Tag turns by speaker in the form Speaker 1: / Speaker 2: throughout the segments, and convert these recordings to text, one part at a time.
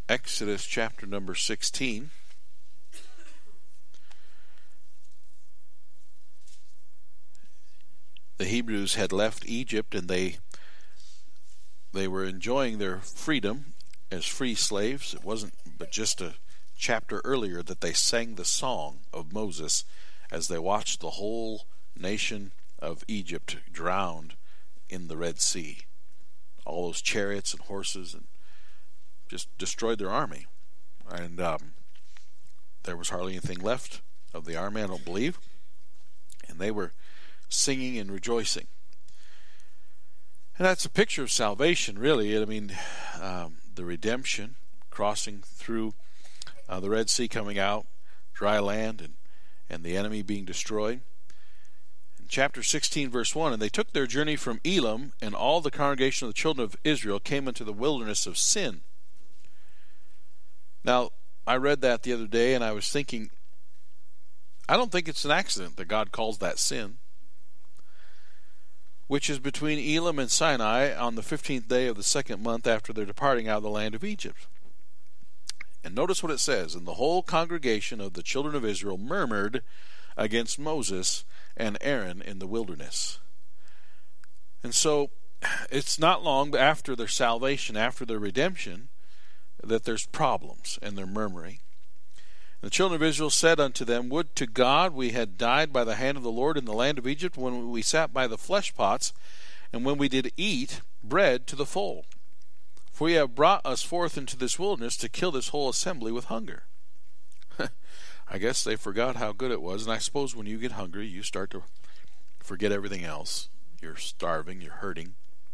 Speaker 1: Exodus chapter number 16. The Hebrews had left Egypt, and they were enjoying their freedom as free slaves. It wasn't but just a chapter earlier that they sang the song of Moses as they watched the whole nation of Egypt drowned in the Red Sea. All those chariots and horses, and just destroyed their army. And there was hardly anything left of the army, I don't believe. And they were singing and rejoicing. And that's a picture of salvation, really. I mean, the redemption, crossing through the Red Sea, coming out, dry land, and the enemy being destroyed. In chapter 16, verse 1, and they took their journey from Elim, and all the congregation of the children of Israel came into the wilderness of Sin. Now, I read that the other day, and I was thinking, I don't think it's an accident that God calls that Sin, which is between Elim and Sinai on the 15th day of the second month after their departing out of the land of Egypt. And notice what it says, and the whole congregation of the children of Israel murmured against Moses and Aaron in the wilderness. And so, it's not long after their salvation, after their redemption, that there's problems, and they're murmuring. The children of Israel said unto them, Would to God we had died by the hand of the Lord in the land of Egypt, when we sat by the flesh pots, and when we did eat bread to the full. For ye have brought us forth into this wilderness to kill this whole assembly with hunger. I guess they forgot how good it was, and I suppose when you get hungry, you start to forget everything else. You're starving, you're hurting.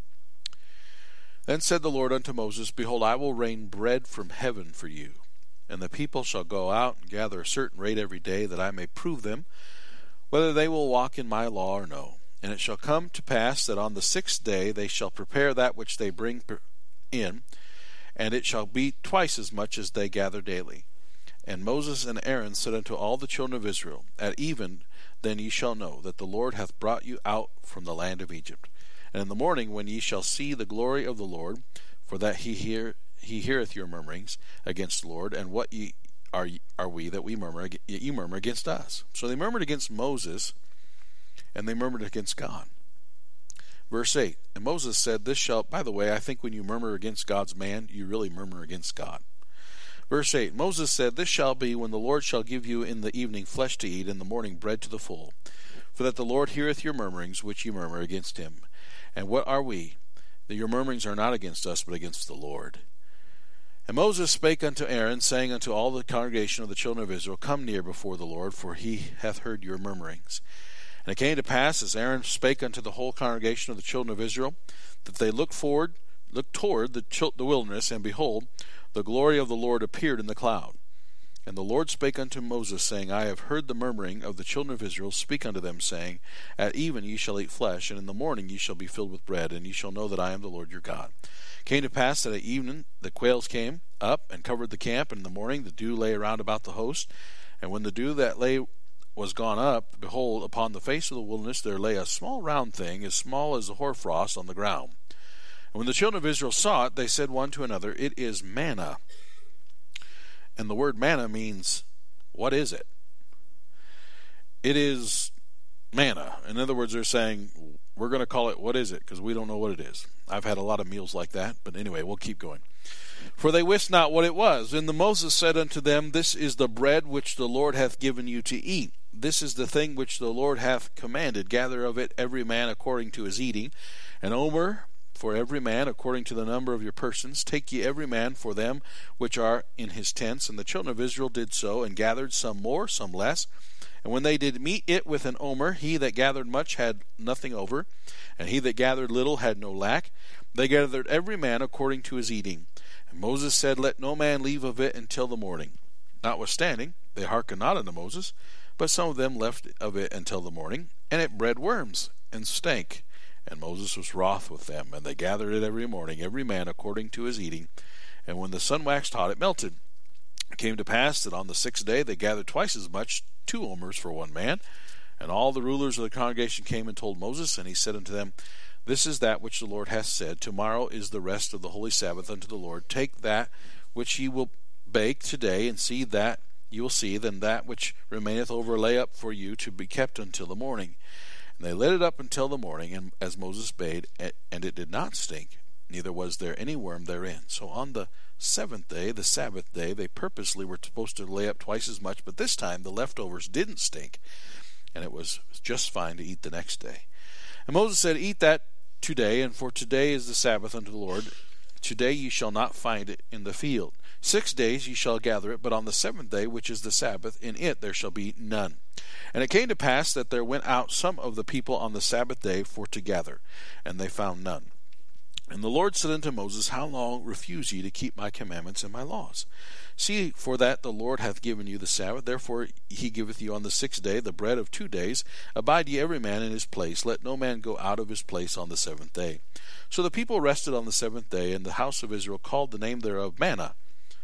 Speaker 1: Then said the Lord unto Moses, Behold, I will rain bread from heaven for you. And the people shall go out and gather a certain rate every day, that I may prove them, whether they will walk in my law or no. And it shall come to pass that on the 6th day they shall prepare that which they bring in, and it shall be twice as much as they gather daily. And Moses and Aaron said unto all the children of Israel, At even then ye shall know that the Lord hath brought you out from the land of Egypt. And in the morning, when ye shall see the glory of the Lord, for that he heareth your murmurings against the Lord, and what ye are we that ye murmur against us? So they murmured against Moses, and they murmured against God. Verse 8, and Moses said, This shall, by the way, I think when you murmur against God's man, you really murmur against God. Verse 8, Moses said, This shall be when the Lord shall give you in the evening flesh to eat, in the morning bread to the full, for that the Lord heareth your murmurings which ye murmur against him. And what are we? That your murmurings are not against us, but against the Lord. And Moses spake unto Aaron, saying unto all the congregation of the children of Israel, Come near before the Lord, for he hath heard your murmurings. And it came to pass, as Aaron spake unto the whole congregation of the children of Israel, that they looked toward the wilderness, and behold, the glory of the Lord appeared in the cloud. And the Lord spake unto Moses, saying, I have heard the murmuring of the children of Israel. Speak unto them, saying, At even ye shall eat flesh, and in the morning ye shall be filled with bread, and ye shall know that I am the Lord your God. It came to pass that at evening the quails came up and covered the camp, and in the morning the dew lay around about the host. And when the dew that lay was gone up, behold, upon the face of the wilderness there lay a small round thing, as small as the hoarfrost on the ground. And when the children of Israel saw it, they said one to another, It is manna. And the word manna means, what is it? It is manna. In other words, they're saying, we're going to call it, what is it? Because we don't know what it is. I've had a lot of meals like that, but anyway, we'll keep going. For they wist not what it was. And Moses said unto them, This is the bread which the Lord hath given you to eat. This is the thing which the Lord hath commanded. Gather of it every man according to his eating, an omer for every man according to the number of your persons. Take ye every man for them which are in his tents. And the children of Israel did so, and gathered some more, some less. And when they did meet it with an omer, he that gathered much had nothing over, and he that gathered little had no lack. They gathered every man according to his eating. And Moses said, Let no man leave of it until the morning. Notwithstanding, they hearkened not unto Moses, but some of them left of it until the morning, and it bred worms, and stank. And Moses was wroth with them, and they gathered it every morning, every man according to his eating. And when the sun waxed hot, it melted. It came to pass that on the 6th day they gathered twice as much, 2 omers for one man. And all the rulers of the congregation came and told Moses, and he said unto them, This is that which the Lord hath said, Tomorrow is the rest of the holy Sabbath unto the Lord. Take that
Speaker 2: which ye will bake today, and see that you will see, then that which remaineth over lay up for you to be kept until the morning. And they laid it up until the morning, and as Moses bade, and it did not stink, neither was there any worm therein. So on the seventh day, the Sabbath day, they purposely were supposed to lay up twice as much, but this time the leftovers didn't stink, and it was just fine to eat the next day. And Moses said, Eat that today, and for today is the Sabbath unto the Lord. Today ye shall not find it in the field. 6 days ye shall gather it, but on the seventh day, which is the Sabbath, in it there shall be none. And it came to pass that there went out some of the people on the Sabbath day for to gather, and they found none. And the Lord said unto Moses, How long refuse ye to keep my commandments and my laws? See, for that the Lord hath given you the Sabbath, therefore he giveth you on the 6th day the bread of 2 days. Abide ye every man in his place, let no man go out of his place on the 7th day. So the people rested on the 7th day, and the house of Israel called the name thereof manna.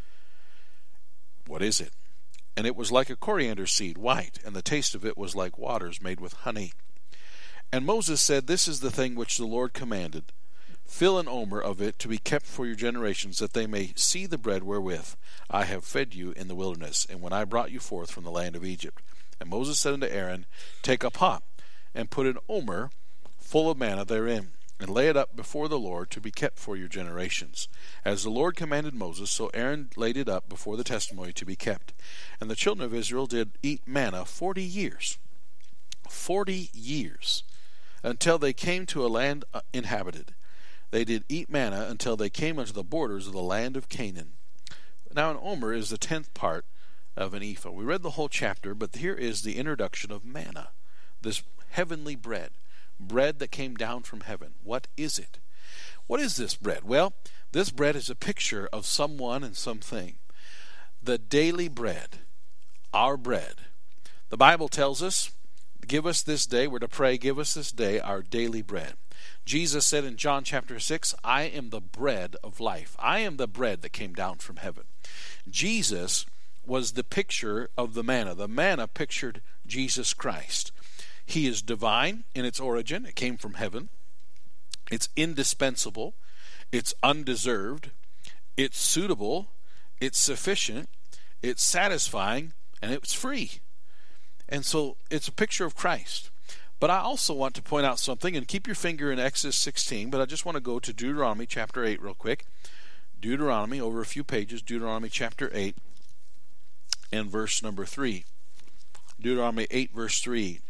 Speaker 2: What is it? And it was like a coriander seed, white, and the taste of it was like waters made with honey. And Moses said, This is the thing which the Lord commanded. Fill an omer of it to be kept for your generations, that they may see the bread wherewith I have fed you in the wilderness, and when I brought you forth from the land of Egypt. And Moses said unto Aaron, Take a pot, and put an omer full of manna therein, and lay it up before the Lord to be kept for your generations. As the Lord commanded Moses, so Aaron laid it up before the testimony to be kept. And the children of Israel did eat manna 40 years. 40 years, until they came to a land inhabited. They did eat manna until they came unto the borders of the land of Canaan. Now an omer is the 10th part of an ephah. We read the whole chapter, but here is the introduction of manna, this heavenly bread that came down from heaven. What is it? What is this bread? Well, this bread is a picture of someone and something. The daily bread, our bread. The Bible tells us, give us this day, we're to pray, give us this day our daily bread. Jesus said in John chapter 6, I am the bread of life. I am the bread that came down from heaven. Jesus was the picture of the manna. The manna pictured Jesus Christ. He is divine in its origin. It came from heaven. It's indispensable. It's undeserved. It's suitable. It's sufficient. It's satisfying. And it's free. And so it's a picture of Christ. But I also want to point out something, and keep your finger in Exodus 16, but I just want to go to Deuteronomy chapter 8 real quick. Deuteronomy, over a few pages, Deuteronomy chapter 8 and verse number 3. Deuteronomy 8 verse 3.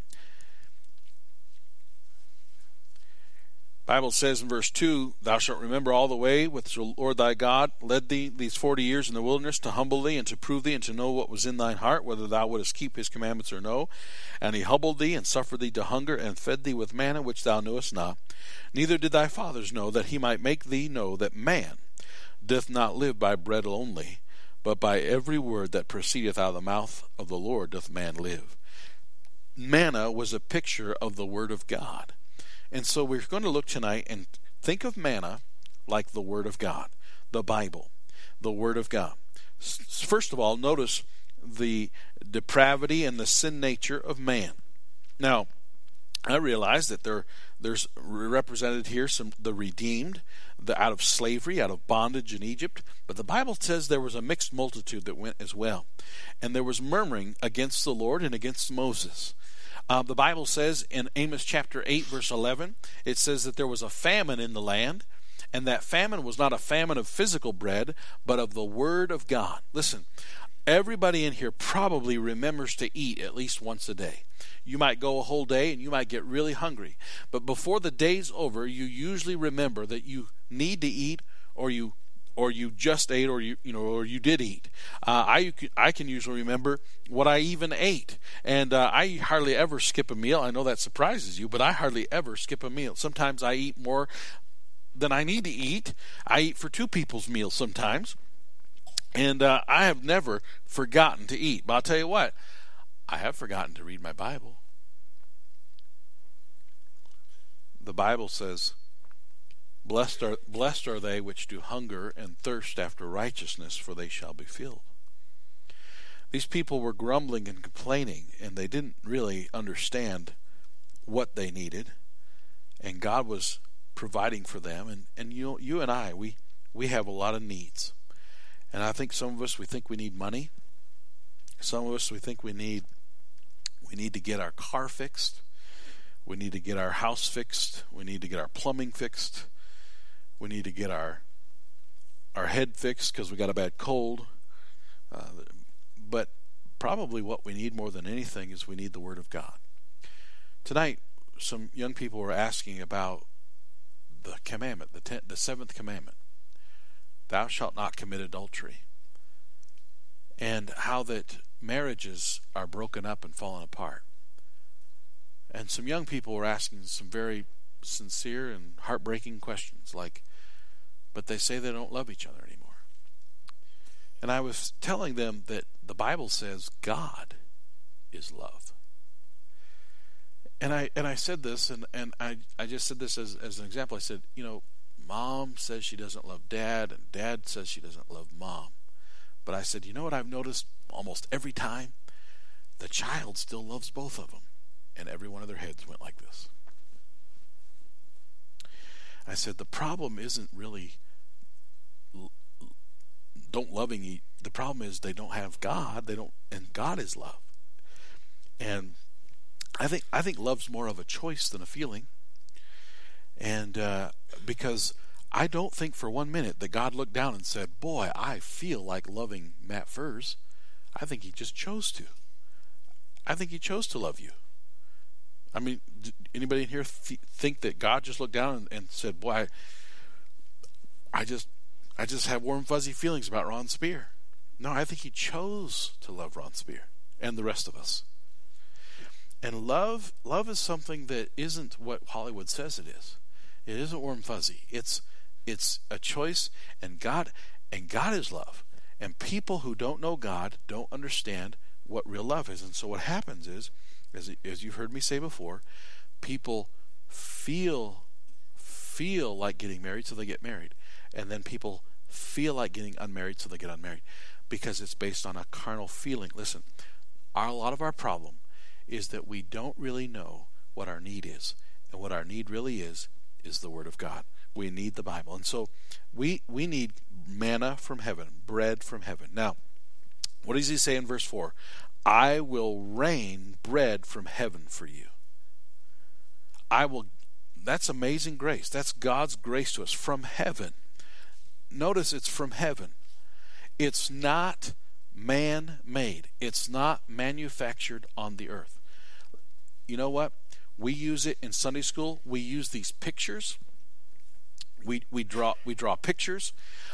Speaker 2: Bible says in verse 2, Thou shalt remember all the way which the Lord thy God led thee these 40 years in the wilderness, to humble thee and to prove thee and to know what was in thine heart, whether thou wouldest keep his commandments or no. And he humbled thee and suffered thee to hunger, and fed thee with manna which thou knewest not, neither did thy fathers know, that he might make thee know that man doth not live by bread only, but by every word that proceedeth out of the mouth of the Lord doth man live. Manna was a picture of the Word of God. And so we're going to look tonight and think of manna like the Word of God, the Bible, the Word of God. First of all, notice the depravity and the sin nature of man. Now, I realize that there's represented here the redeemed, out of slavery, out of bondage in Egypt. But the Bible says there was a mixed multitude that went as well. And there was murmuring against the Lord and against Moses. The Bible says in Amos chapter 8 verse 11, it says that there was a famine in the land, and that famine was not a famine of physical bread, but of the Word of God. Listen, everybody in here probably remembers to eat at least once a day. You might go a whole day and you might get really hungry, but before the day's over, you usually remember that you need to eat, or you just ate, or you did eat. I can usually remember what I even ate, and I hardly ever skip a meal. I know that surprises you, but I hardly ever skip a meal. Sometimes I eat more than I need to eat. I eat for two people's meals sometimes, and I have never forgotten to eat. But I'll tell you what, I have forgotten to read my Bible. The Bible says, Blessed are they which do hunger and thirst after righteousness, for they shall be filled. These people were grumbling and complaining, and they didn't really understand what they needed, and God was providing for them. And you and I, we have a lot of needs,
Speaker 1: And I think some of us, we think we need money. Some of us, we think we need to get our car fixed. We need to get our house fixed. We need to get our plumbing fixed. We need to get our head fixed because we got a bad cold. But probably what we need more than anything is we need the Word of God. Tonight, some young people were asking about the commandment, the seventh commandment. Thou shalt not commit adultery. And how that marriages are broken up and fallen apart. And some young people were asking some very sincere and heartbreaking questions like, but they say they don't love each other anymore. And I was telling them that the Bible says God is love. And I said this, and I just said this as an example. I said, Mom says she doesn't love Dad, and Dad says she doesn't love Mom. But I said, you know what I've noticed almost every time? The child still loves both of them. And every one of their heads went like this. I said, the problem isn't really don't loving each. The problem is they don't have God. And God is love. And I think love's more of a choice than a feeling. And because I don't think for 1 minute that God looked down and said, boy, I feel like loving Matt Furs. I think he just chose to. I think he chose to love you. I mean, did anybody in here think that God just looked down and said, boy, I just have warm fuzzy feelings about Ron Spear? No, I think he chose to love Ron Spear and the rest of us. And love is something that isn't what Hollywood says it is. It isn't warm fuzzy. It's a choice, and God is love. And people who don't know God don't understand what real love is. And so what happens is, as you've heard me say before, people feel like getting married, so they get married. And then people feel like getting unmarried, so they get unmarried. Because it's based on a carnal feeling. Listen, a lot of our problem is that we don't really know what our need is. And what our need really is the Word of God. We need the Bible. And so we need manna from heaven, bread from heaven. Now, what does he say in verse 4? I will rain bread from heaven for you. That's amazing grace. That's God's grace to us from heaven. Notice it's from heaven. It's not man-made. It's not manufactured on the earth. You know what? We use it in Sunday school. We use these pictures. We draw pictures.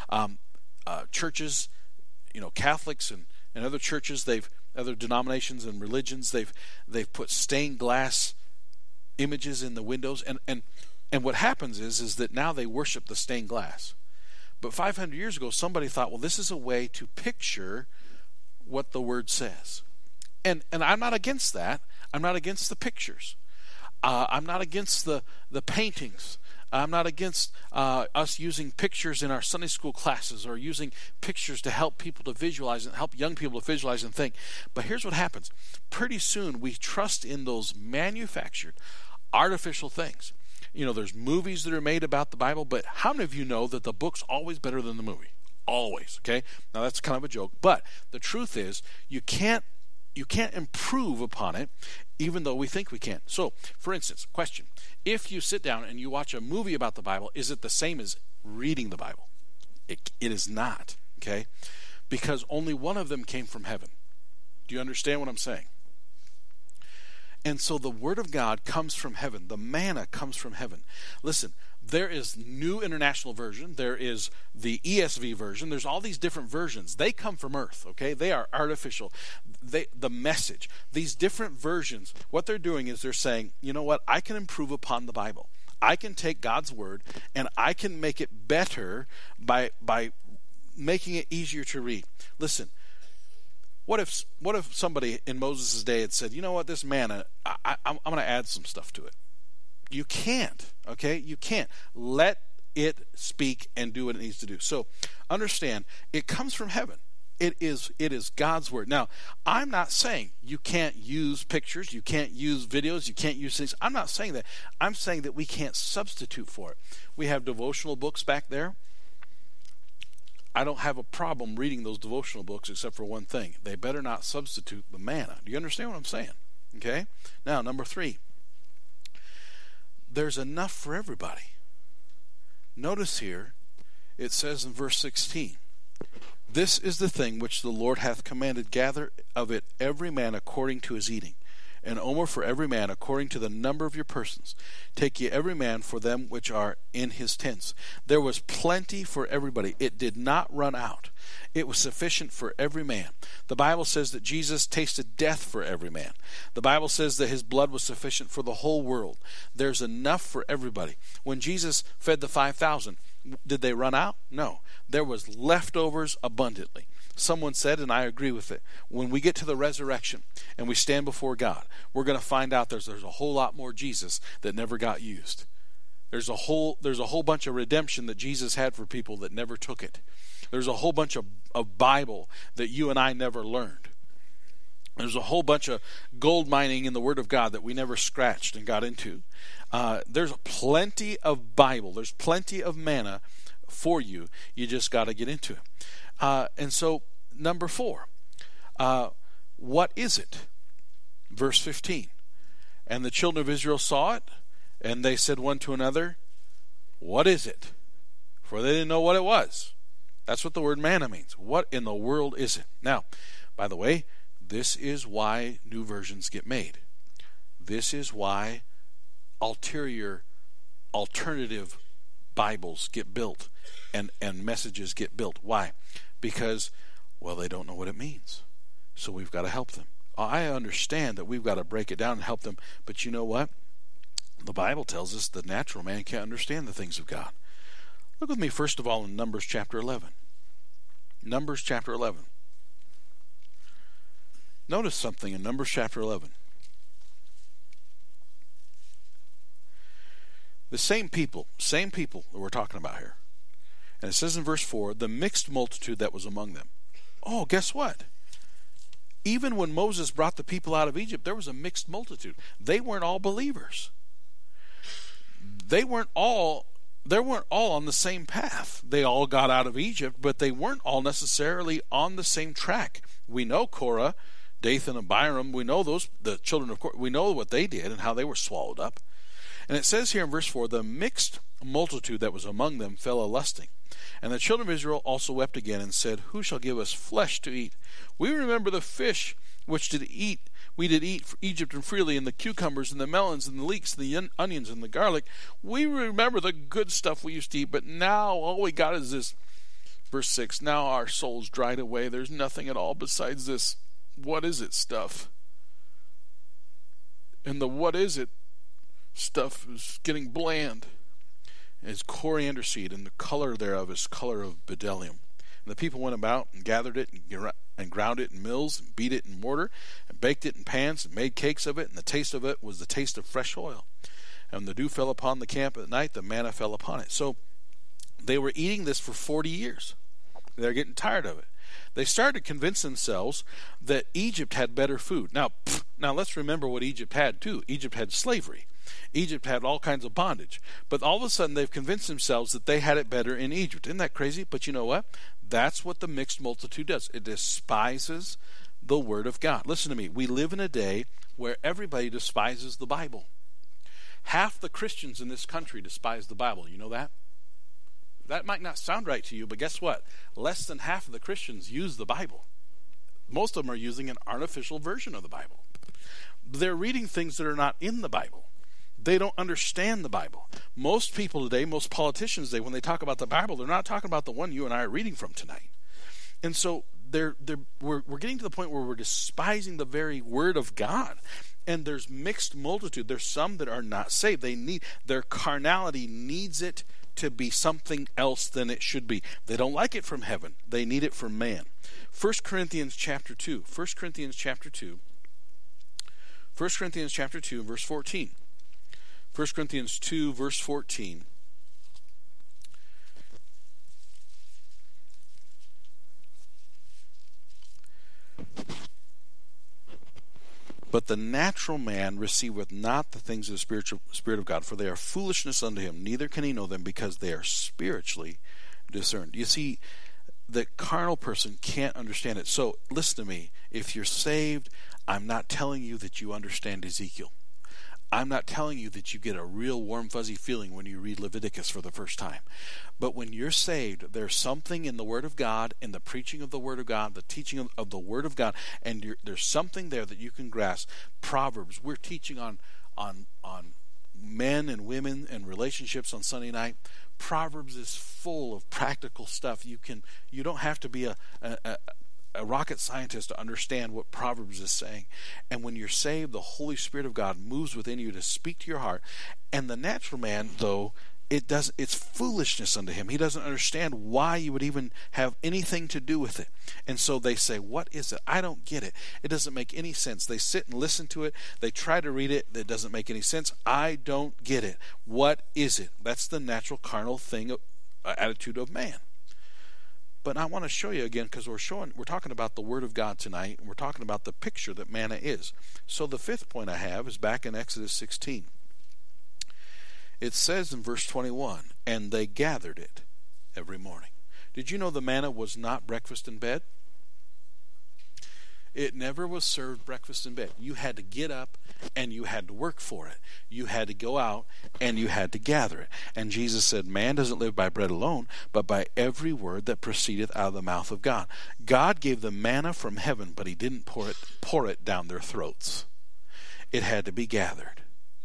Speaker 1: Churches, Catholics and other churches, other denominations and religions, they've put stained glass images in the windows, and what happens is that now they worship the stained glass. But 500 years ago, somebody thought, well, this is a way to picture what the Word says. And I'm not against that. I'm not against the pictures. I'm not against the paintings. I'm not against us using pictures in our Sunday school classes or using pictures to help people to visualize and help young people to visualize and think. But here's what happens. Pretty soon we trust in those manufactured, artificial things. There's movies that are made about the Bible, but how many of you know that the book's always better than the movie? Always, okay? Now that's kind of a joke, but the truth is you can't improve upon it even though we think we can. So, for instance, question. If you sit down and you watch a movie about the Bible, is it the same as reading the Bible? It is not, okay? Because only one of them came from heaven. Do you understand what I'm saying? And so the Word of God comes from heaven. The manna comes from heaven. Listen, there is New International Version. There is the ESV version. There's all these different versions. They come from earth, okay? They are artificial. The message, these different versions, what they're doing is they're saying, you know what? I can improve upon the Bible. I can take God's Word and I can make it better by making it easier to read. Listen, what if somebody in Moses' day had said, you know what, this manna, I'm going to add some stuff to it. You can't, okay? You can't. Let it speak and do what it needs to do. So understand, it comes from heaven. It is God's Word. Now, I'm not saying you can't use pictures, you can't use videos, you can't use things. I'm not saying that. I'm saying that we can't substitute for it. We have devotional books back there. I don't have a problem reading those devotional books except for one thing. They better not substitute the manna. Do you understand what I'm saying? Okay? Now, number 3. There's enough for everybody. Notice here, it says in verse 16, "This is the thing which the Lord hath commanded, gather of it every man according to his eating, an omer for every man according to the number of your persons. Take ye every man for them which are in his tents." There was plenty for everybody. It did not run out. It was sufficient for every man. The Bible says that Jesus tasted death for every man. The Bible says that his blood was sufficient for the whole world. There's enough for everybody. When Jesus fed the 5,000, did they run out? No. There was leftovers abundantly. Someone said, and I agree with it, when we get to the resurrection and we stand before God, we're going to find out there's a whole lot more Jesus that never got used. There's a whole bunch of redemption that Jesus had for people that never took it. There's a whole bunch of Bible that you and I never learned. There's a whole bunch of gold mining in the Word of God that we never scratched and got into. There's plenty of Bible. There's plenty of manna for you. You just got to get into it. And so, number 4, what is it? Verse 15. "And the children of Israel saw it, and they said one to another, What is it?" For they didn't know what it was. That's what the word manna means. What in the world is it? Now, by the way, this is why new versions get made. This is why alternative Bibles get built and messages get built. Why? Because, well, they don't know what it means. So we've got to help them. I understand that we've got to break it down and help them. But you know what? The Bible tells us the natural man can't understand the things of God. Look with me first of all in Numbers chapter 11. Numbers chapter 11. Notice something in Numbers chapter 11. The same people that we're talking about here. And it says in verse 4, "The mixed multitude that was among them." Oh, guess what? Even when Moses brought the people out of Egypt, there was a mixed multitude. They weren't all believers. They weren't all on the same path. They all got out of Egypt, but they weren't all necessarily on the same track. We know Korah, Dathan, and Abiram. We know the children of Korah. We know what they did and how they were swallowed up. And it says here in verse 4, "The mixed multitude that was among them fell a-lusting. And the children of Israel also wept again and said, Who shall give us flesh to eat? We remember the fish which we did eat for Egypt and freely, and the cucumbers and the melons and the leeks and the onions and the garlic. We remember the good stuff we used to eat, but now all we got is this." Verse 6, "Now our souls dried away. There's nothing at all besides this what is it stuff." And the what is it stuff is getting bland. It's coriander seed, and the color thereof is color of bdellium. And the people went about and gathered it and ground it in mills and beat it in mortar and baked it in pans and made cakes of it, and the taste of it was the taste of fresh oil. And when the dew fell upon the camp at night, the manna fell upon it. So they were eating this for 40 years. They're getting tired of it. They started to convince themselves that Egypt had better food. Now let's remember what Egypt had too. Egypt had slavery. Egypt had all kinds of bondage. But all of a sudden they've convinced themselves that they had it better in Egypt. Isn't that crazy? But you know what? That's what the mixed multitude does. It despises the Word of God. Listen to me. We live in a day where everybody despises the Bible. Half the Christians in this country despise the Bible. You know that? That might not sound right to you, but guess what? Less than half of the Christians use the Bible. Most of them are using an artificial version of the Bible. They're reading things that are not in the Bible. They don't understand the Bible. Most people today, most politicians today, when they talk about the Bible, they're not talking about the one you and I are reading from tonight. And so we're getting to the point where we're despising the very Word of God. And there's mixed multitude. There's some that are not saved. Their carnality needs it to be something else than it should be. They don't like it from heaven. They need it from man. 1 Corinthians chapter 2. 1 Corinthians chapter 2. 1 Corinthians chapter 2, verse 14. 1 Corinthians 2, verse 14. But the natural man receiveth not the things of the Spirit of God, for they are foolishness unto him, neither can he know them, because they are spiritually discerned. You see, the carnal person can't understand it. So listen to me. If you're saved, I'm not telling you that you understand Ezekiel. I'm not telling you that you get a real warm fuzzy feeling when you read Leviticus for the first time. But when you're saved, there's something in the Word of God, in the preaching of the Word of God, the teaching of the Word of God, and there's something there that you can grasp. Proverbs, we're teaching on men and women and relationships on Sunday night. Proverbs is full of practical stuff. You don't have to be a rocket scientist to understand what Proverbs is saying. And when you're saved, the Holy Spirit of God moves within you to speak to your heart. And the natural man, though, it's foolishness unto him. He doesn't understand why you would even have anything to do with it. And so they say, what is it? I don't get it. It doesn't make any sense. They sit and listen to it. They try to read it. It doesn't make any sense. I don't get it. What is it? That's the natural carnal thing, attitude of man. But I want to show you again, because we're talking about the Word of God tonight, and we're talking about the picture that manna is. So the fifth point I have is back in Exodus 16. It says in verse 21, and they gathered it every morning. Did you know the manna was not breakfast in bed? It never was served breakfast in bed. You had to get up and you had to work for it. You had to go out and you had to gather it. And Jesus said, man doesn't live by bread alone, but by every word that proceedeth out of the mouth of God. God gave them manna from heaven, but he didn't pour it down their throats. It had to be gathered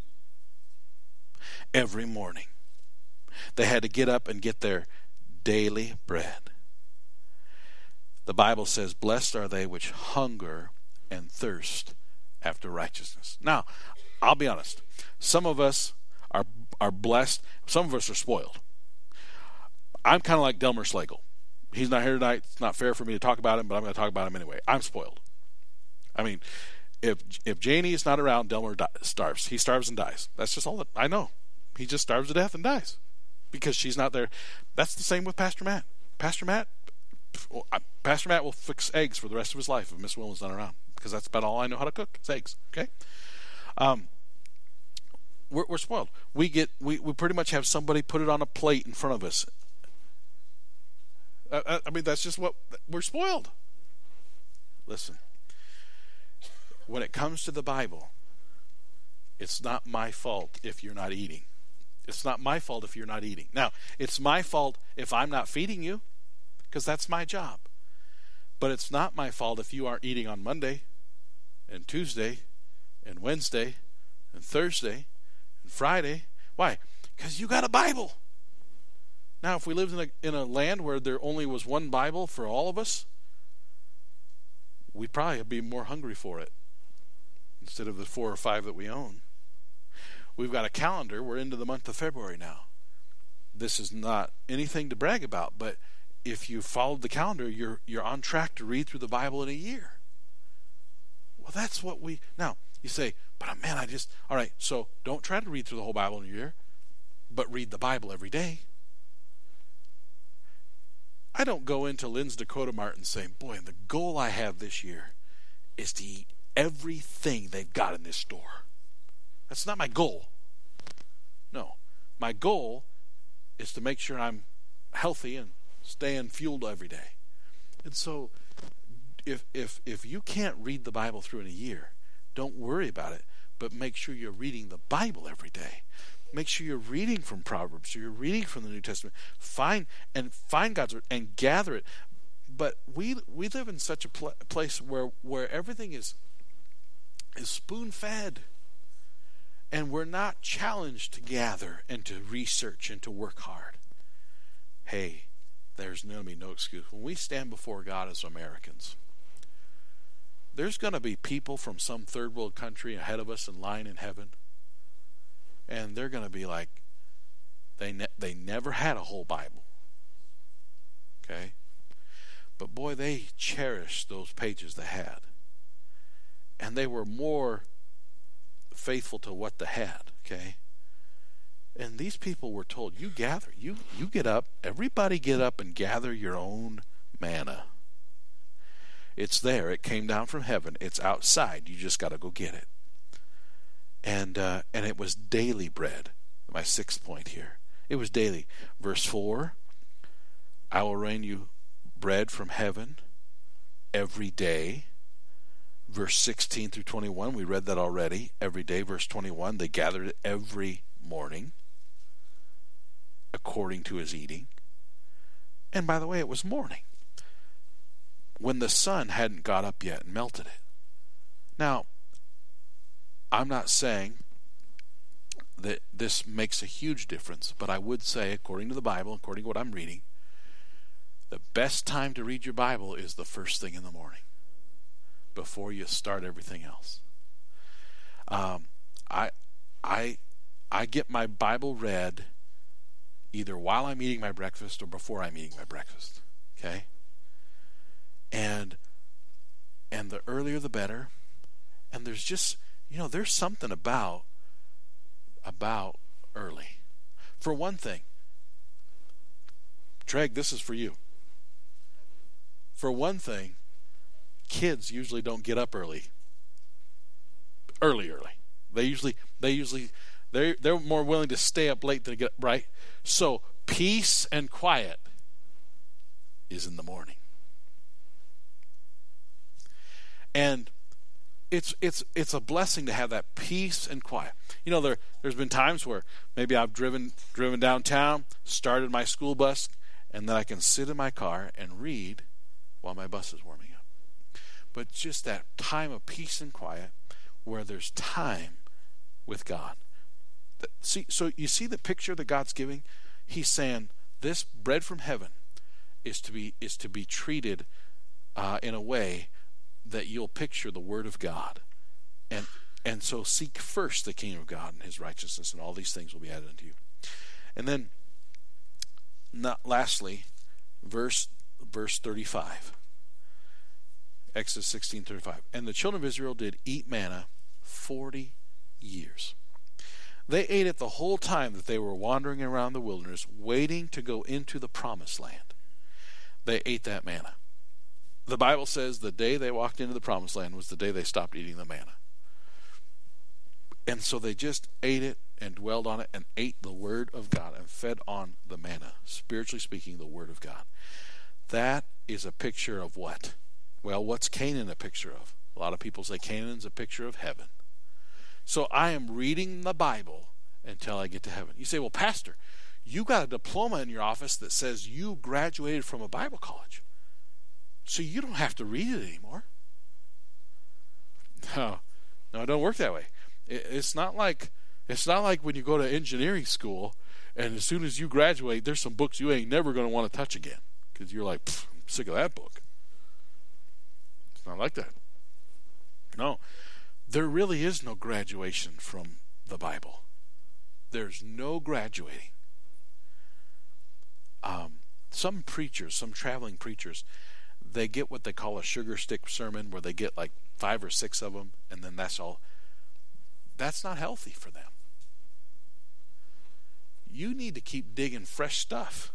Speaker 1: every morning. They had to get up and get their daily bread. The Bible says, blessed are they which hunger and thirst after righteousness. Now, I'll be honest. Some of us are blessed. Some of us are spoiled. I'm kind of like Delmer Slagle. He's not here tonight. It's not fair for me to talk about him, but I'm going to talk about him anyway. I'm spoiled. I mean, if Janie is not around, Delmer starves. He starves and dies. That's just all that I know. He just starves to death and dies because she's not there. That's the same with Pastor Matt. Pastor Matt will fix eggs for the rest of his life if Miss Willen's not around, because that's about all I know how to cook. It's eggs. Okay, we're spoiled. We pretty much have somebody put it on a plate in front of us. I mean, that's just what we're spoiled. Listen, when it comes to the Bible, it's not my fault if you're not eating. It's not my fault if you're not eating. Now, it's my fault if I'm not feeding you, because that's my job. But it's not my fault if you aren't eating on Monday and Tuesday and Wednesday and Thursday and Friday. Why? Because you got a Bible. Now, if we lived in a land where there only was one Bible for all of us, we'd probably be more hungry for it instead of the 4 or 5 that we own. We've got a calendar. We're into the month of February now. This is not anything to brag about, but if you followed the calendar, you're on track to read through the Bible in a year. Well, that's what now you say, but man, all right, so don't try to read through the whole Bible in a year, but read the Bible every day. I don't go into Lynn's Dakota Mart and say, boy, the goal I have this year is to eat everything they've got in this store. That's not my goal. No, my goal is to make sure I'm healthy and staying fueled every day. And so if you can't read the Bible through in a year, don't worry about it, but make sure you're reading the Bible every day. Make sure you're reading from Proverbs, or you're reading from the New Testament. Find God's word and gather it. But we live in such a place where everything is spoon-fed, and we're not challenged to gather and to research and to work hard. Hey, there's going to be no excuse. When we stand before God as Americans, there's going to be people from some third world country ahead of us in line in heaven, and they're going to be like, they never had a whole Bible. Okay? But boy, they cherished those pages they had. And they were more faithful to what they had. Okay? And these people were told, you gather, you get up, everybody get up and gather your own manna. It's there. It came down from heaven. It's outside. You just got to go get it. And it was daily bread. My 6th point here. It was daily. Verse 4, I will rain you bread from heaven every day. Verse 16 through 21, we read that already. Every day, verse 21, they gathered every morning according to his eating. And by the way, it was morning, when the sun hadn't got up yet and melted it. Now, I'm not saying that this makes a huge difference, but I would say, according to the Bible, according to what I'm reading, the best time to read your Bible is the first thing in the morning, before you start everything else. I get my Bible read either while I'm eating my breakfast or before I'm eating my breakfast. Okay? And the earlier the better. And there's just, there's something about early. For one thing, Treg, this is for you. For one thing, kids usually don't get up early. Early. They're more willing to stay up late than to get up, right? So peace and quiet is in the morning. And it's a blessing to have that peace and quiet. There's been times where maybe I've driven downtown, started my school bus, and then I can sit in my car and read while my bus is warming up. But just that time of peace and quiet where there's time with God. So you see the picture that God's giving? He's saying this bread from heaven is to be treated in a way that you'll picture the Word of God. And so seek first the kingdom of God and his righteousness, and all these things will be added unto you. And then lastly, verse 35. Exodus 16:35. And the children of Israel did eat manna 40 years. They ate it the whole time that they were wandering around the wilderness, waiting to go into the promised land. They ate that manna. The Bible says the day they walked into the promised land was the day they stopped eating the manna. And so they just ate it and dwelled on it and ate the Word of God and fed on the manna, spiritually speaking, the Word of God. That is a picture of what? Well, what's Canaan a picture of? A lot of people say Canaan's a picture of heaven. So I am reading the Bible until I get to heaven. You say, well, Pastor, you got a diploma in your office that says you graduated from a Bible college, so you don't have to read it anymore. No, it don't work that way. It's not like when you go to engineering school and as soon as you graduate, there's some books you ain't never going to want to touch again because you're like, I'm sick of that book. It's not like that. No, there really is no graduation from the Bible. There's no graduating. Some preachers, some traveling preachers, they get what they call a sugar stick sermon where they get like 5 or 6 of them and then that's all. That's not healthy for them. You need to keep digging fresh stuff.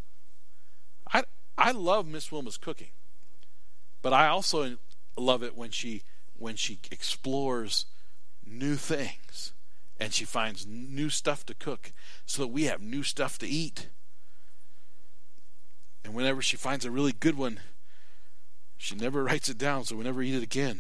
Speaker 1: I love Miss Wilma's cooking, but I also love it when she explores new things and she finds new stuff to cook so that we have new stuff to eat. And whenever she finds a really good one, she never writes it down so we never eat it again.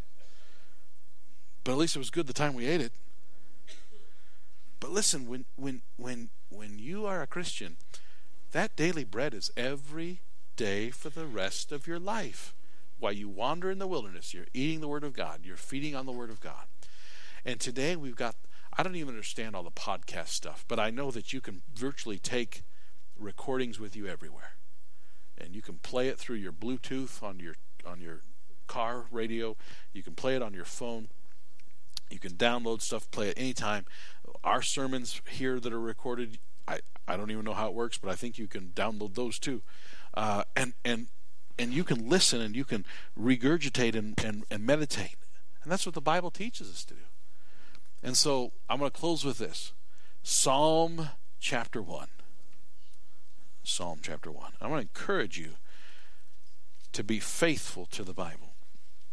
Speaker 1: But at least it was good the time we ate it. But listen, when you are a Christian, that daily bread is every day for the rest of your life. While you wander in the wilderness, you're eating the Word of God. You're feeding on the Word of God. And today we've got, I don't even understand all the podcast stuff, but I know that you can virtually take recordings with you everywhere. And you can play it through your Bluetooth on your car radio. You can play it on your phone. You can download stuff, play it anytime. Our sermons here that are recorded, I don't even know how it works, but I think you can download those too. And you can listen and you can regurgitate and meditate. And that's what the Bible teaches us to do. And so I'm going to close with this. Psalm chapter 1. Psalm chapter 1. I want to encourage you to be faithful to the Bible.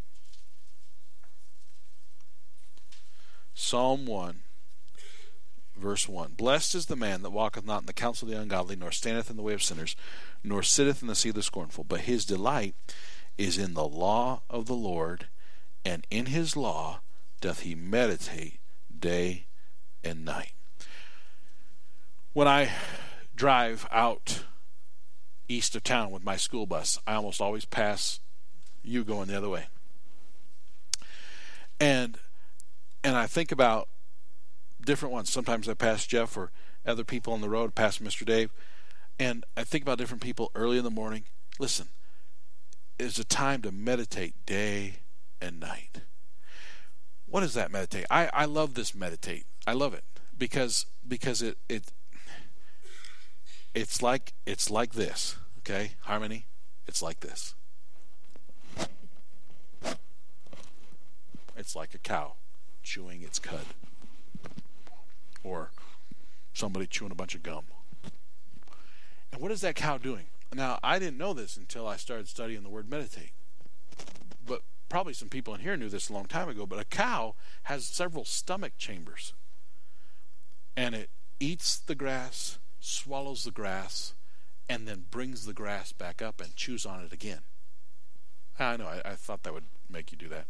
Speaker 1: Psalm 1,
Speaker 2: verse 1. Blessed is the man that walketh not in the counsel of the ungodly, nor standeth in the way of sinners, nor sitteth in the seat of the scornful. But his delight is in the law of the Lord, and in his law doth he meditate day and night. When I drive out east of town with my school bus, I almost always pass you going the other way. And I think about different ones. Sometimes I pass Jeff or other people on the road, pass Mr. Dave, and I think about different people early in the morning. Listen, it's a time to meditate day and night. What is that meditate? I love this meditate. I love it because it's like this, okay? Harmony, it's like this. It's like a cow chewing its cud, or somebody chewing a bunch of gum. And what is that cow doing? Now, I didn't know this until I started studying the word meditate. But probably some people in here knew this a long time ago. But a cow has several stomach chambers. And it eats the grass, swallows the grass, and then brings the grass back up and chews on it again. I know, I thought that would make you do that.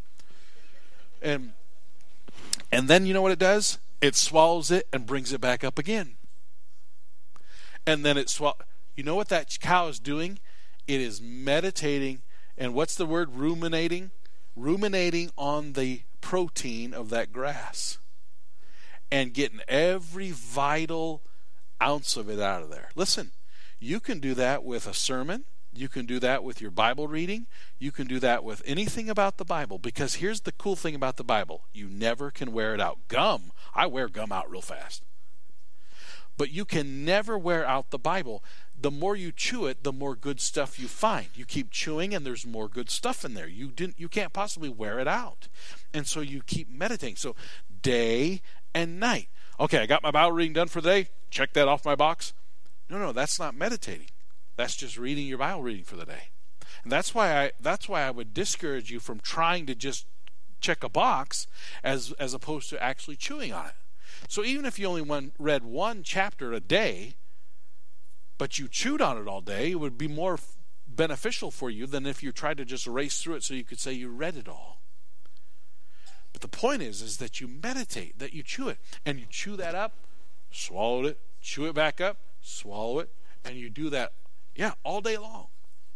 Speaker 2: And then you know what it does? It swallows it and brings it back up again. And then you know what that cow is doing? It is meditating. And what's the word? Ruminating. Ruminating on the protein of that grass. And getting every vital ounce of it out of there. Listen, you can do that with a sermon. You can do that with your Bible reading. You can do that with anything about the Bible. Because here's the cool thing about the Bible. You never can wear it out. Gum, I wear gum out real fast. But you can never wear out the Bible. The more you chew it, the more good stuff you find. You keep chewing and there's more good stuff in there. You can't possibly wear it out. And so you keep meditating. So day and night. Okay, I got my Bible reading done for the day. Check that off my box. No, that's not meditating. That's just reading your Bible reading for the day. And that's why I would discourage you from trying to just check a box as opposed to actually chewing on it. So even if you only read one chapter a day, but you chewed on it all day, it would be more beneficial for you than if you tried to just erase through it so you could say you read it all. But the point is that you meditate, that you chew it. And you chew that up, swallow it, chew it back up, swallow it, and you do that, all day long.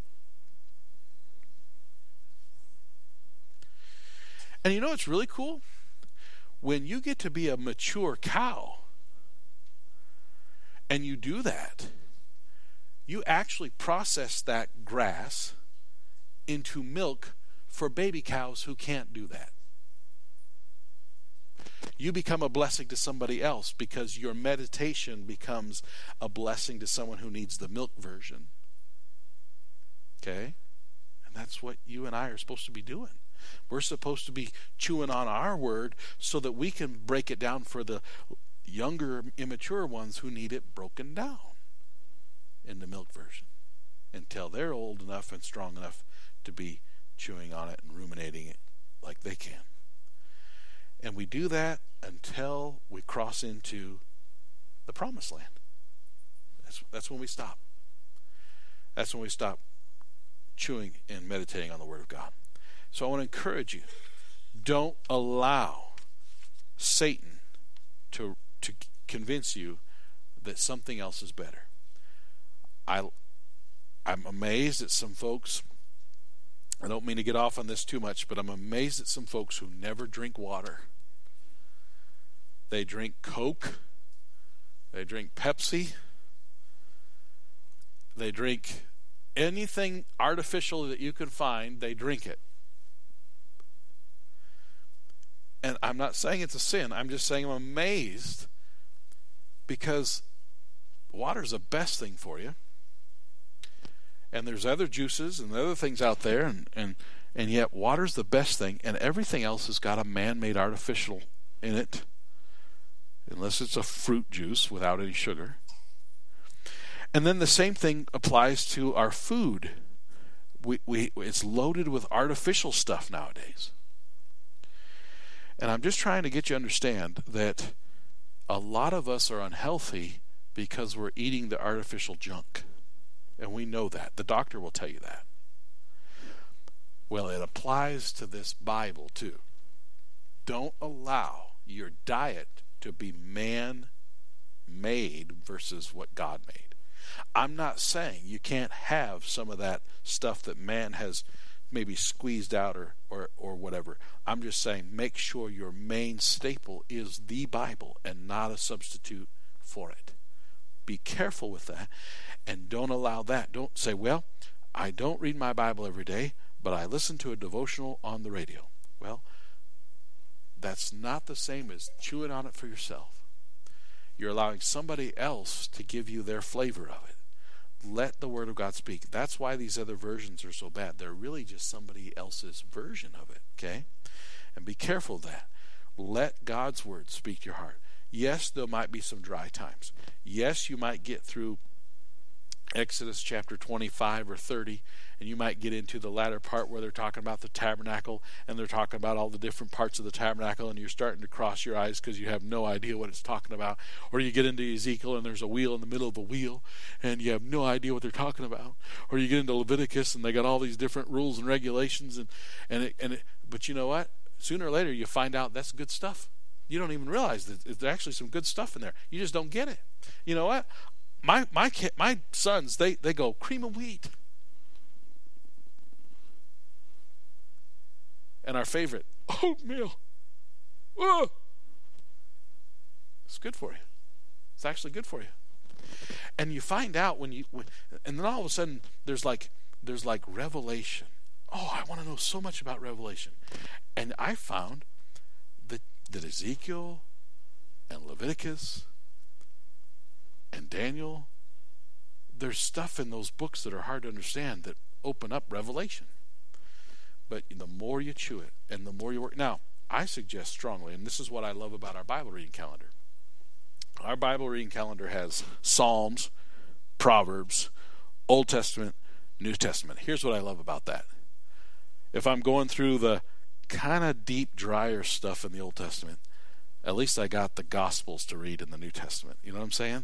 Speaker 2: And you know what's really cool? When you get to be a mature cow and you do that, you actually process that grass into milk for baby cows who can't do that. You become a blessing to somebody else because your meditation becomes a blessing to someone who needs the milk version. Okay? And that's what you and I are supposed to be doing. We're supposed to be chewing on our word so that we can break it down for the younger, immature ones who need it broken down in the milk version until they're old enough and strong enough to be chewing on it and ruminating it like they can. And we do that until we cross into the promised land. That's when we stop. That's when we stop chewing and meditating on the Word of God. So I want to encourage you, don't allow Satan to convince you that something else is better. I'm amazed at some folks. I don't mean to get off on this too much, but I'm amazed at some folks who never drink water. They drink Coke. They drink Pepsi. They drink anything artificial that you can find, they drink it. And I'm not saying it's a sin. I'm just saying I'm amazed because water's the best thing for you. And there's other juices and other things out there, and yet water's the best thing, and everything else has got a man-made artificial in it, unless it's a fruit juice without any sugar. And then the same thing applies to our food. It's loaded with artificial stuff nowadays. And I'm just trying to get you to understand that
Speaker 1: A lot of us are unhealthy because we're eating the artificial junk. And we know that. The doctor will tell you that. Well, it applies to this Bible too. Don't allow your diet to be man-made versus what God made. I'm not saying you can't have some of that stuff that man has maybe squeezed out or whatever. I'm just saying make sure your main staple is the Bible and not a substitute for it. Be careful with that, and don't allow that. Don't say, well, I don't read my Bible every day, but I listen to a devotional on the radio. Well, that's not the same as chewing on it for yourself. You're allowing somebody else to give you their flavor of it. Let the Word of God speak. That's why these other versions are so bad. They're really just somebody else's version of it, okay? And be careful of that. Let God's Word speak to your heart. Yes, there might be some dry times. Yes, you might get through Exodus chapter 25 or 30, and you might get into the latter part where they're talking about the tabernacle, and they're talking about all the different parts of the tabernacle, and you're starting to cross your eyes because you have no idea what it's talking about. Or you get into Ezekiel, and there's a wheel in the middle of a wheel, and you have no idea what they're talking about. Or you get into Leviticus, and they got all these different rules and regulations, but you know what? Sooner or later, you find out that's good stuff. You don't even realize that there's actually some good stuff in there. You just don't get it. You know what? My sons, they go cream of wheat. And our favorite, oatmeal. Oh! It's good for you. It's actually good for you. And you find out and then all of a sudden there's like revelation. Oh, I want to know so much about Revelation. And I found that Ezekiel and Leviticus and Daniel, there's stuff in those books that are hard to understand that open up revelation. But the more you chew it and the more you work. Now, I suggest strongly, and this is what I love about our Bible reading calendar. Our Bible reading calendar has Psalms, Proverbs, Old Testament, New Testament. Here's what I love about that. If I'm going through the kind of deep, drier stuff in the Old Testament, at least I got the Gospels to read in the New Testament. You know what I'm saying?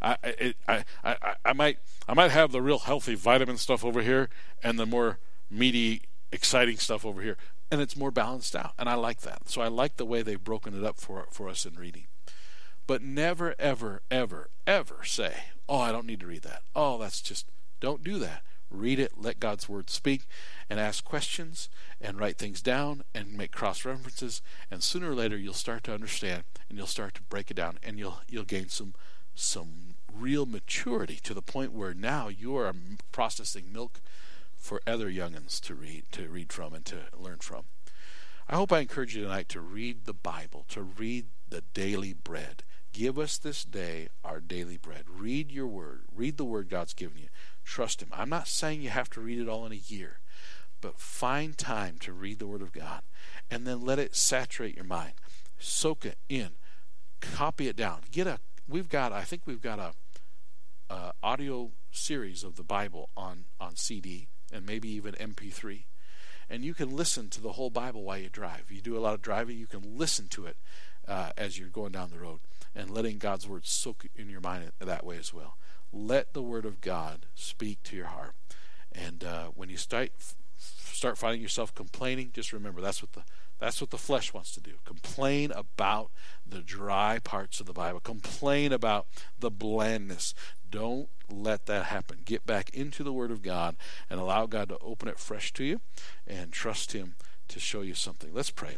Speaker 1: I might have the real healthy vitamin stuff over here and the more meaty, exciting stuff over here, and it's more balanced out, and I like that. So I like the way they've broken it up for us in reading. But never, ever, ever, ever say, oh, I don't need to read that. Oh, that's just, don't do that. Read it, let God's Word speak, and ask questions, and write things down, and make cross-references, and sooner or later you'll start to understand, and you'll start to break it down, and you'll gain some real maturity to the point where now you are processing milk for other youngins to read from and to learn from. I hope I encourage you tonight to read the Bible, to read the daily bread. Give us this day our daily bread. Read your Word. Read the Word God's given you. Trust Him. I'm not saying you have to read it all in a year, but find time to read the Word of God, and then let it saturate your mind. Soak it in. Copy it down. We've got a audio series of the Bible on CD and maybe even MP3, and you can listen to the whole Bible while you drive. You do a lot of driving, you can listen to it as you're going down the road, and letting God's Word soak in your mind that way as well. Let the Word of God speak to your heart. And when you start finding yourself complaining, just remember that's what the flesh wants to do. Complain about the dry parts of the Bible. Complain about the blandness. Don't let that happen. Get back into the Word of God and allow God to open it fresh to you, and trust Him to show you something. Let's pray.